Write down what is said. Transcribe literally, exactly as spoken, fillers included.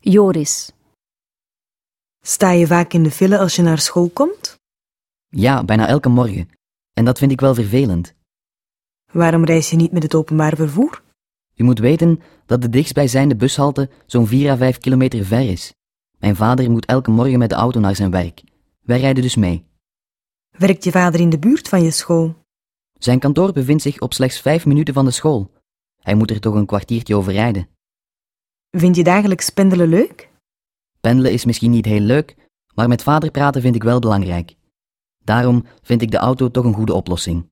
Joris. Sta je vaak in de file als je naar school komt? Ja, bijna elke morgen. En dat vind ik wel vervelend. Waarom reis je niet met het openbaar vervoer? U moet weten dat de dichtstbijzijnde bushalte zo'n vier à vijf kilometer ver is. Mijn vader moet elke morgen met de auto naar zijn werk. Wij rijden dus mee. Werkt je vader in de buurt van je school? Zijn kantoor bevindt zich op slechts vijf minuten van de school. Hij moet er toch een kwartiertje over rijden. Vind je dagelijks pendelen leuk? Pendelen is misschien niet heel leuk, maar met vader praten vind ik wel belangrijk. Daarom vind ik de auto toch een goede oplossing.